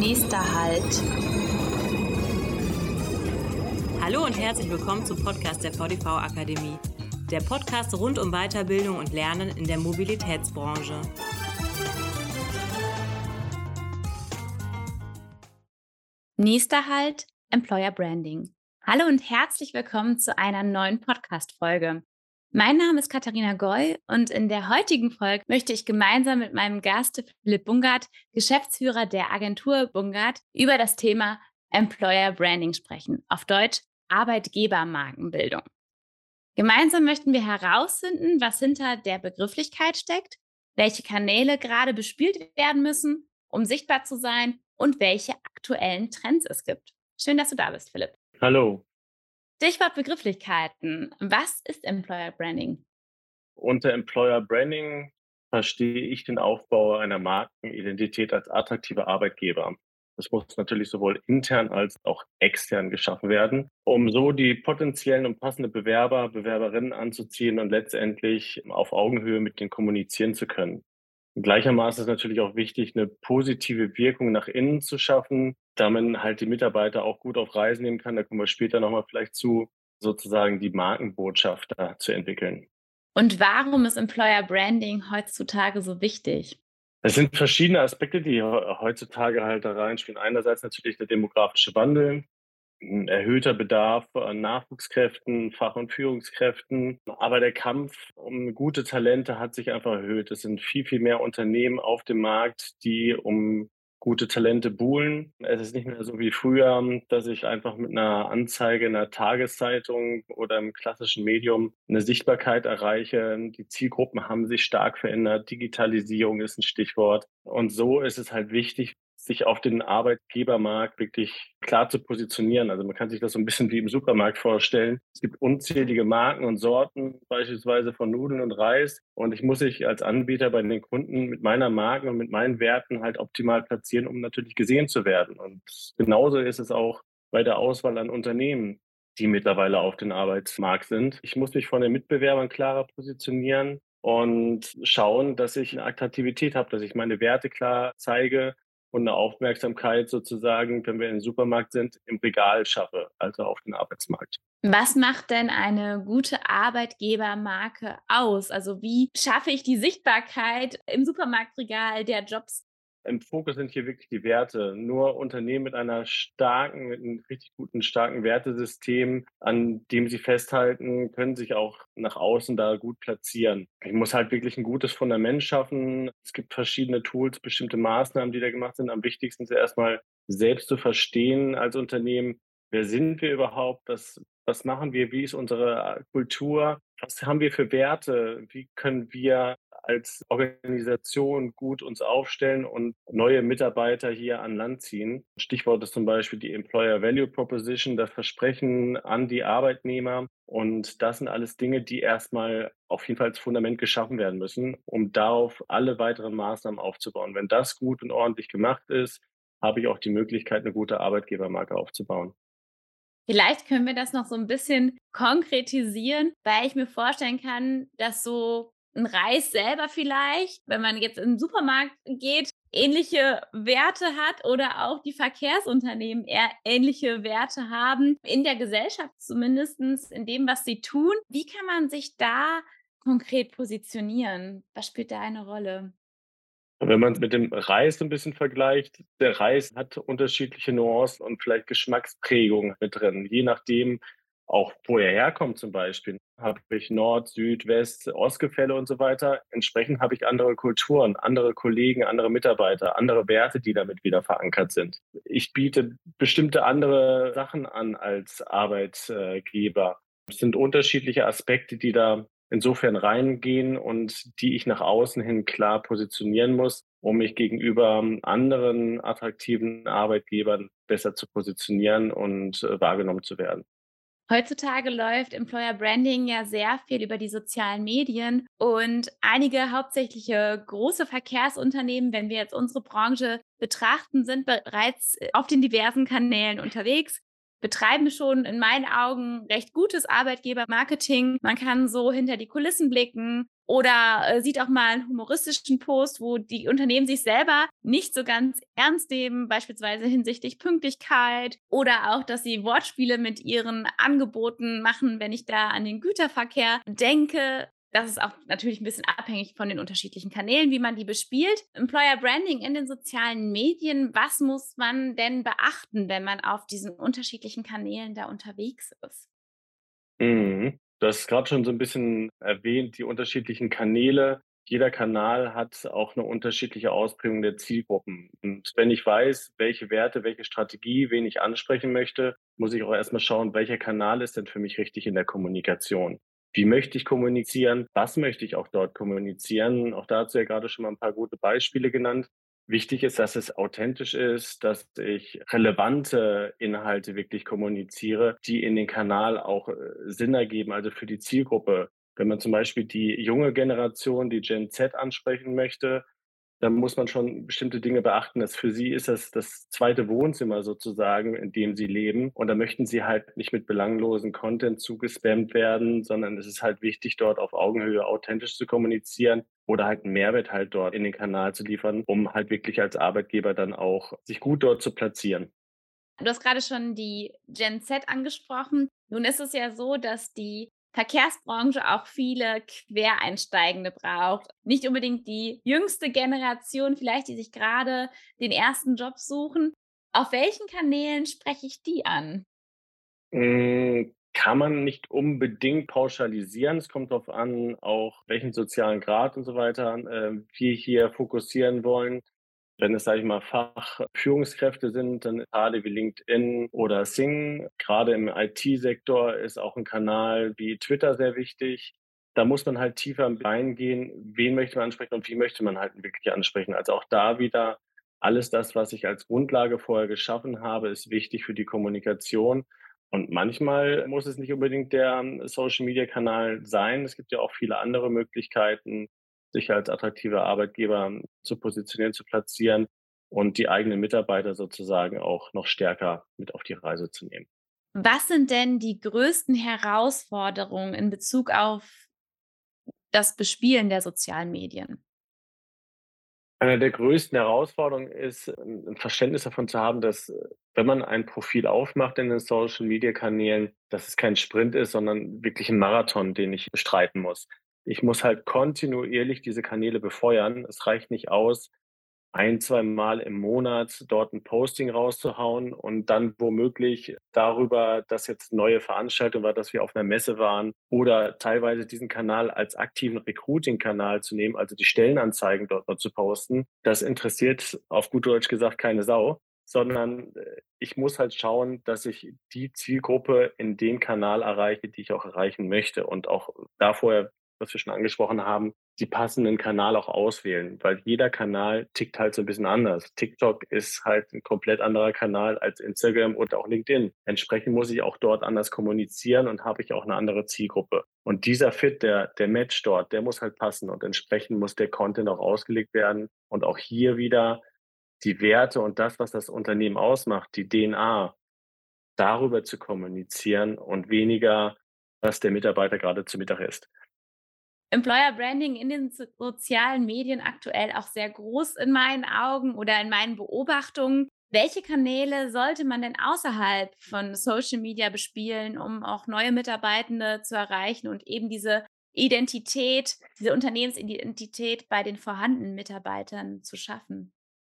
Nächster Halt. Hallo und herzlich willkommen zum Podcast der VDV Akademie. Der Podcast rund um Weiterbildung und Lernen in der Mobilitätsbranche. Nächster Halt, Employer Branding. Hallo und herzlich willkommen zu einer neuen Podcast-Folge. Mein Name ist Katharina Goy und in der heutigen Folge möchte ich gemeinsam mit meinem Gast Philipp Bungert, Geschäftsführer der Agentur Bungert, über das Thema Employer Branding sprechen, auf Deutsch Arbeitgebermarkenbildung. Gemeinsam möchten wir herausfinden, was hinter der Begrifflichkeit steckt, welche Kanäle gerade bespielt werden müssen, um sichtbar zu sein und welche aktuellen Trends es gibt. Schön, dass du da bist, Philipp. Hallo. Stichwort Begrifflichkeiten. Was ist Employer Branding? Unter Employer Branding verstehe ich den Aufbau einer Markenidentität als attraktiver Arbeitgeber. Das muss natürlich sowohl intern als auch extern geschaffen werden, um so die potenziellen und passenden Bewerber, Bewerberinnen anzuziehen und letztendlich auf Augenhöhe mit denen kommunizieren zu können. Gleichermaßen ist natürlich auch wichtig, eine positive Wirkung nach innen zu schaffen, damit man halt die Mitarbeiter auch gut auf Reisen nehmen kann. Da kommen wir später nochmal vielleicht zu, sozusagen die Markenbotschafter zu entwickeln. Und warum ist Employer Branding heutzutage so wichtig? Es sind verschiedene Aspekte, die heutzutage halt da reinspielen. Einerseits natürlich der demografische Wandel, ein erhöhter Bedarf an Nachwuchskräften, Fach- und Führungskräften. Aber der Kampf um gute Talente hat sich einfach erhöht. Es sind viel, viel mehr Unternehmen auf dem Markt, die um gute Talente buhlen. Es ist nicht mehr so wie früher, dass ich einfach mit einer Anzeige in einer Tageszeitung oder im klassischen Medium eine Sichtbarkeit erreiche. Die Zielgruppen haben sich stark verändert. Digitalisierung ist ein Stichwort. Und so ist es halt wichtig, sich auf den Arbeitgebermarkt wirklich klar zu positionieren. Also man kann sich das so ein bisschen wie im Supermarkt vorstellen. Es gibt unzählige Marken und Sorten, beispielsweise von Nudeln und Reis. Und ich muss mich als Anbieter bei den Kunden mit meiner Marke und mit meinen Werten halt optimal platzieren, um natürlich gesehen zu werden. Und genauso ist es auch bei der Auswahl an Unternehmen, die mittlerweile auf den Arbeitsmarkt sind. Ich muss mich von den Mitbewerbern klarer positionieren und schauen, dass ich eine Attraktivität habe, dass ich meine Werte klar zeige und eine Aufmerksamkeit sozusagen, wenn wir im Supermarkt sind, im Regal schaffe, also auf den Arbeitsmarkt. Was macht denn eine gute Arbeitgebermarke aus? Also wie schaffe ich die Sichtbarkeit im Supermarktregal der Jobs? Im Fokus sind hier wirklich die Werte. Nur Unternehmen mit einem richtig guten, starken Wertesystem, an dem sie festhalten, können sich auch nach außen da gut platzieren. Ich muss halt wirklich ein gutes Fundament schaffen. Es gibt verschiedene Tools, bestimmte Maßnahmen, die da gemacht sind. Am wichtigsten ist erstmal selbst zu verstehen als Unternehmen, wer sind wir überhaupt? Was machen wir? Wie ist unsere Kultur? Was haben wir für Werte? Wie können wir als Organisation gut uns aufstellen und neue Mitarbeiter hier an Land ziehen? Stichwort ist zum Beispiel die Employer Value Proposition, das Versprechen an die Arbeitnehmer. Und das sind alles Dinge, die erstmal auf jeden Fall als Fundament geschaffen werden müssen, um darauf alle weiteren Maßnahmen aufzubauen. Wenn das gut und ordentlich gemacht ist, habe ich auch die Möglichkeit, eine gute Arbeitgebermarke aufzubauen. Vielleicht können wir das noch so ein bisschen konkretisieren, weil ich mir vorstellen kann, dass so ein Reis selber vielleicht, wenn man jetzt in den Supermarkt geht, ähnliche Werte hat oder auch die Verkehrsunternehmen eher ähnliche Werte haben, in der Gesellschaft zumindest, in dem, was sie tun. Wie kann man sich da konkret positionieren? Was spielt da eine Rolle? Wenn man es mit dem Reis ein bisschen vergleicht, der Reis hat unterschiedliche Nuancen und vielleicht Geschmacksprägungen mit drin. Je nachdem, auch wo er herkommt zum Beispiel, habe ich Nord, Süd, West, Ostgefälle und so weiter. Entsprechend habe ich andere Kulturen, andere Kollegen, andere Mitarbeiter, andere Werte, die damit wieder verankert sind. Ich biete bestimmte andere Sachen an als Arbeitgeber. Es sind unterschiedliche Aspekte, die da insofern reingehen und die ich nach außen hin klar positionieren muss, um mich gegenüber anderen attraktiven Arbeitgebern besser zu positionieren und wahrgenommen zu werden. Heutzutage läuft Employer Branding ja sehr viel über die sozialen Medien und einige hauptsächliche große Verkehrsunternehmen, wenn wir jetzt unsere Branche betrachten, sind bereits auf den diversen Kanälen unterwegs, betreiben schon in meinen Augen recht gutes Arbeitgebermarketing. Man kann so hinter die Kulissen blicken, oder sieht auch mal einen humoristischen Post, wo die Unternehmen sich selber nicht so ganz ernst nehmen, beispielsweise hinsichtlich Pünktlichkeit oder auch, dass sie Wortspiele mit ihren Angeboten machen, wenn ich da an den Güterverkehr denke. Das ist auch natürlich ein bisschen abhängig von den unterschiedlichen Kanälen, wie man die bespielt. Employer Branding in den sozialen Medien, was muss man denn beachten, wenn man auf diesen unterschiedlichen Kanälen da unterwegs ist? Mhm. Du hast grad schon so ein bisschen erwähnt, die unterschiedlichen Kanäle. Jeder Kanal hat auch eine unterschiedliche Ausprägung der Zielgruppen. Und wenn ich weiß, welche Werte, welche Strategie, wen ich ansprechen möchte, muss ich auch erst mal schauen, welcher Kanal ist denn für mich richtig in der Kommunikation? Wie möchte ich kommunizieren? Was möchte ich auch dort kommunizieren? Auch dazu ja gerade schon mal ein paar gute Beispiele genannt. Wichtig ist, dass es authentisch ist, dass ich relevante Inhalte wirklich kommuniziere, die in den Kanal auch Sinn ergeben, also für die Zielgruppe. Wenn man zum Beispiel die junge Generation, die Gen Z ansprechen möchte, dann muss man schon bestimmte Dinge beachten, dass für sie ist das zweite Wohnzimmer sozusagen, in dem sie leben. Und da möchten sie halt nicht mit belanglosen Content zugespammt werden, sondern es ist halt wichtig, dort auf Augenhöhe authentisch zu kommunizieren oder halt 'n Mehrwert halt dort in den Kanal zu liefern, um halt wirklich als Arbeitgeber dann auch sich gut dort zu platzieren. Du hast gerade schon die Gen Z angesprochen. Nun ist es ja so, dass die Verkehrsbranche auch viele Quereinsteigende braucht. Nicht unbedingt die jüngste Generation vielleicht, die sich gerade den ersten Job suchen. Auf welchen Kanälen spreche ich die an? Kann man nicht unbedingt pauschalisieren. Es kommt darauf an, auch welchen sozialen Grad und so weiter, wir hier fokussieren wollen. Wenn es, sage ich mal, Fachführungskräfte sind, dann gerade wie LinkedIn oder Xing. Gerade im IT-Sektor ist auch ein Kanal wie Twitter sehr wichtig. Da muss man halt tiefer reingehen, wen möchte man ansprechen und wie möchte man halt wirklich ansprechen. Also auch da wieder alles das, was ich als Grundlage vorher geschaffen habe, ist wichtig für die Kommunikation. Und manchmal muss es nicht unbedingt der Social-Media-Kanal sein. Es gibt ja auch viele andere Möglichkeiten, sich als attraktiver Arbeitgeber zu positionieren, zu platzieren und die eigenen Mitarbeiter sozusagen auch noch stärker mit auf die Reise zu nehmen. Was sind denn die größten Herausforderungen in Bezug auf das Bespielen der sozialen Medien? Eine der größten Herausforderungen ist, 'n Verständnis davon zu haben, dass, wenn man ein Profil aufmacht in den Social-Media-Kanälen, dass es kein Sprint ist, sondern wirklich ein Marathon, den ich bestreiten muss. Ich muss halt kontinuierlich diese Kanäle befeuern. Es reicht nicht aus, ein, zweimal im Monat dort ein Posting rauszuhauen und dann womöglich darüber, dass jetzt neue Veranstaltung war, dass wir auf einer Messe waren oder teilweise diesen Kanal als aktiven Recruiting-Kanal zu nehmen, also die Stellenanzeigen dort noch zu posten. Das interessiert auf gut Deutsch gesagt keine Sau, sondern, ich muss halt schauen, dass ich die Zielgruppe in dem Kanal erreiche, die ich auch erreichen möchte und auch da vorher, was wir schon angesprochen haben, die passenden Kanal auch auswählen, weil jeder Kanal tickt halt so ein bisschen anders. TikTok ist halt ein komplett anderer Kanal als Instagram oder auch LinkedIn. Entsprechend muss ich auch dort anders kommunizieren und habe ich auch eine andere Zielgruppe. Und dieser Fit, der Match dort, der muss halt passen und entsprechend muss der Content auch ausgelegt werden und auch hier wieder die Werte und das, was das Unternehmen ausmacht, die DNA, darüber zu kommunizieren und weniger, was der Mitarbeiter gerade zu Mittag isst. Employer Branding in den sozialen Medien aktuell auch sehr groß in meinen Augen oder in meinen Beobachtungen. Welche Kanäle sollte man denn außerhalb von Social Media bespielen, um auch neue Mitarbeitende zu erreichen und eben diese Identität, diese Unternehmensidentität bei den vorhandenen Mitarbeitern zu schaffen?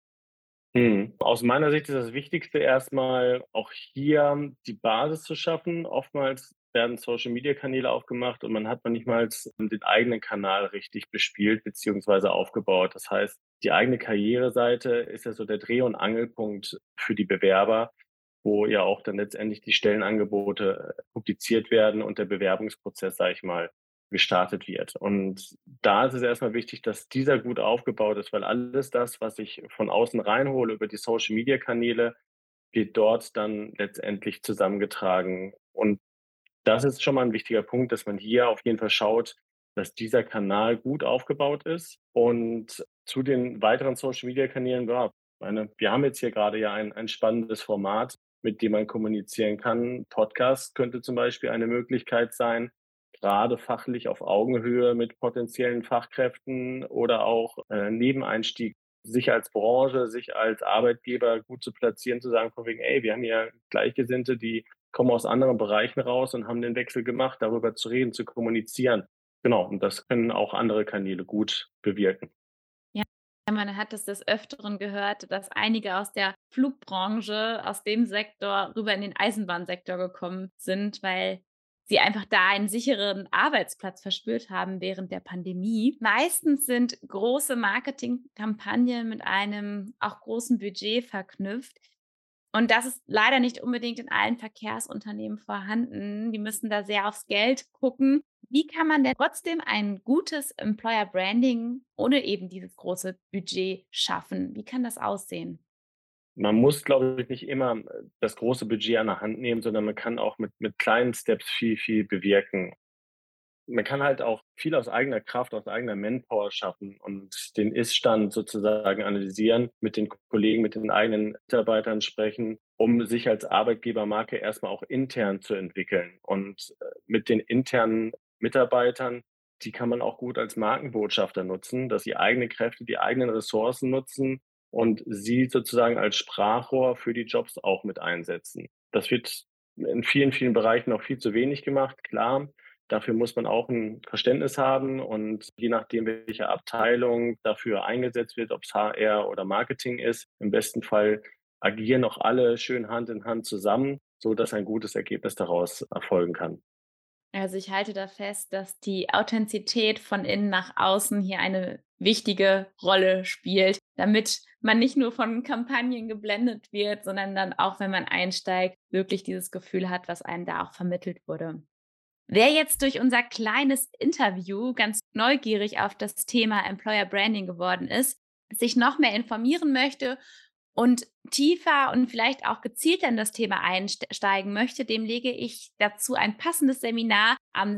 Aus meiner Sicht ist das Wichtigste erstmal auch hier die Basis zu schaffen. Oftmals werden Social-Media-Kanäle aufgemacht und man hat manchmals den eigenen Kanal richtig bespielt beziehungsweise aufgebaut. Das heißt, die eigene Karriereseite ist ja so der Dreh- und Angelpunkt für die Bewerber, wo ja auch dann letztendlich die Stellenangebote publiziert werden und der Bewerbungsprozess, sage ich mal, gestartet wird. Und da ist es erstmal wichtig, dass dieser gut aufgebaut ist, weil alles das, was ich von außen reinhole über die Social-Media-Kanäle, wird dort dann letztendlich zusammengetragen. Und das ist schon mal ein wichtiger Punkt, dass man hier auf jeden Fall schaut, dass dieser Kanal gut aufgebaut ist. Und zu den weiteren Social-Media-Kanälen, ja, meine, wir haben jetzt hier gerade ja ein spannendes Format, mit dem man kommunizieren kann. Podcast könnte zum Beispiel eine Möglichkeit sein. gerade fachlich auf Augenhöhe mit potenziellen Fachkräften oder auch Nebeneinstieg, sich als Branche, sich als Arbeitgeber gut zu platzieren, zu sagen, von wegen, ey, wir haben hier Gleichgesinnte, die kommen aus anderen Bereichen raus und haben den Wechsel gemacht, darüber zu reden, zu kommunizieren. Genau, und das können auch andere Kanäle gut bewirken. Ja, man hat es des Öfteren gehört, dass einige aus der Flugbranche, aus dem Sektor rüber in den Eisenbahnsektor gekommen sind, weil sie einfach da einen sicheren Arbeitsplatz verspürt haben während der Pandemie. Meistens sind große Marketingkampagnen mit einem auch großen Budget verknüpft. Und das ist leider nicht unbedingt in allen Verkehrsunternehmen vorhanden. Die müssen da sehr aufs Geld gucken. Wie kann man denn trotzdem ein gutes Employer Branding ohne eben dieses große Budget schaffen? Wie kann das aussehen? Man muss, glaube ich, nicht immer das große Budget an der Hand nehmen, sondern man kann auch mit kleinen Steps viel, viel bewirken. Man kann halt auch viel aus eigener Kraft, aus eigener Manpower schaffen und den Ist-Stand sozusagen analysieren, mit den Kollegen, mit den eigenen Mitarbeitern sprechen, um sich als Arbeitgebermarke erstmal auch intern zu entwickeln. Und mit den internen Mitarbeitern, die kann man auch gut als Markenbotschafter nutzen, dass sie eigene Kräfte, die eigenen Ressourcen nutzen und sie sozusagen als Sprachrohr für die Jobs auch mit einsetzen. Das wird in vielen, vielen Bereichen noch viel zu wenig gemacht, klar. Dafür muss man auch ein Verständnis haben und je nachdem, welche Abteilung dafür eingesetzt wird, ob es HR oder Marketing ist, im besten Fall agieren auch alle schön Hand in Hand zusammen, so dass ein gutes Ergebnis daraus erfolgen kann. Also ich halte da fest, dass die Authentizität von innen nach außen hier eine wichtige Rolle spielt, damit man nicht nur von Kampagnen geblendet wird, sondern dann auch, wenn man einsteigt, wirklich dieses Gefühl hat, was einem da auch vermittelt wurde. Wer jetzt durch unser kleines Interview ganz neugierig auf das Thema Employer Branding geworden ist, sich noch mehr informieren möchte und tiefer und vielleicht auch gezielter in das Thema einsteigen möchte, dem lege ich dazu ein passendes Seminar am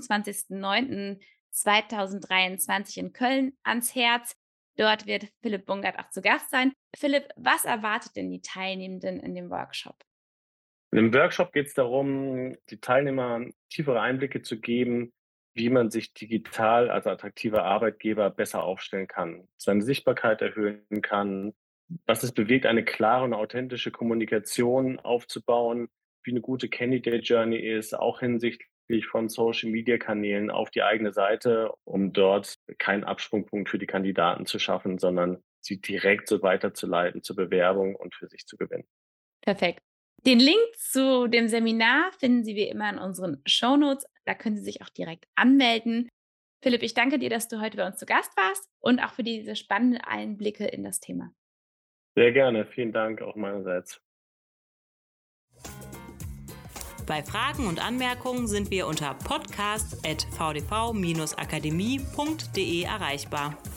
26.09.2023 in Köln ans Herz. Dort wird Philipp Bungert auch zu Gast sein. Philipp, was erwartet denn die Teilnehmenden in dem Workshop? In dem Workshop geht es darum, die Teilnehmer tiefere Einblicke zu geben, wie man sich digital als attraktiver Arbeitgeber besser aufstellen kann, seine Sichtbarkeit erhöhen kann, was es bewegt, eine klare und authentische Kommunikation aufzubauen, wie eine gute Candidate Journey ist, auch hinsichtlich von Social-Media-Kanälen auf die eigene Seite, um dort keinen Absprungpunkt für die Kandidaten zu schaffen, sondern sie direkt so weiterzuleiten zur Bewerbung und für sich zu gewinnen. Perfekt. Den Link zu dem Seminar finden Sie wie immer in unseren Shownotes. Da können Sie sich auch direkt anmelden. Philipp, ich danke dir, dass du heute bei uns zu Gast warst und auch für diese spannenden Einblicke in das Thema. Sehr gerne. Vielen Dank auch meinerseits. Bei Fragen und Anmerkungen sind wir unter podcast@vdv-akademie.de erreichbar.